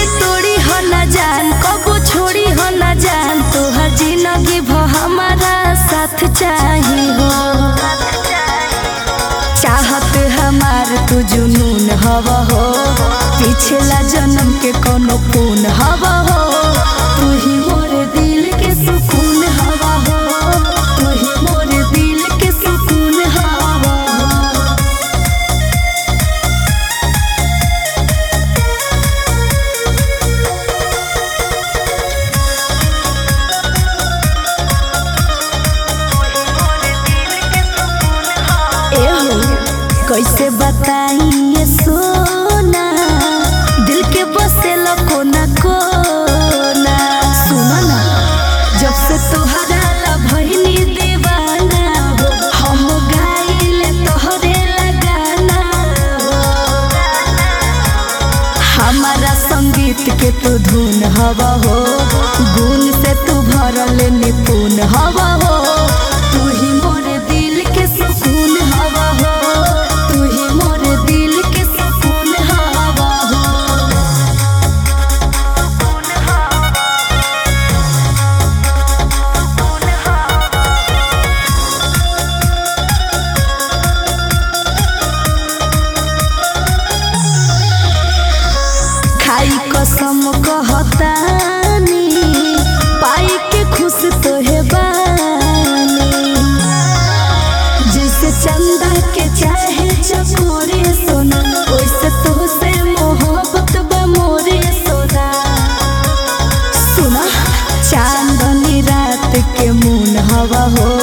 तोड़ी हो न जान, कबो छोड़ी हो न जान, तोहर जिंदगी भ हमारा साथ चाही हो। चाहत हमार तू जुनून हवा हो, पिछला जन्म के कोनो खून हवा हो। तू ही मोर दिल के सुकून हवा हो, तू ही मोर दिल के सुकून हवा हो। कैसे बताई ये सोना, दिल के बसेला कोना कोना। सुना ना, जब से तोहरा ला भइनी दीवाना हो, हम गाइले तोहरे लगाना हो। हमारा संगीत के तू धुन हवा हो, गुण से तू भरल निपुण हवा हो। तू ही मोर दिल के सुकून हवा हो, तू ही मोर दिल के सुकून हवा हो। खाई कसम कहतानी, पाई के खुश तोहे बानी। जैसे चंदा के चाहे चकोरे सोना, वैसे तोहसे मोहब्बत बा मोरे सोना। सुना, चांदनी रात के मून हवा हो,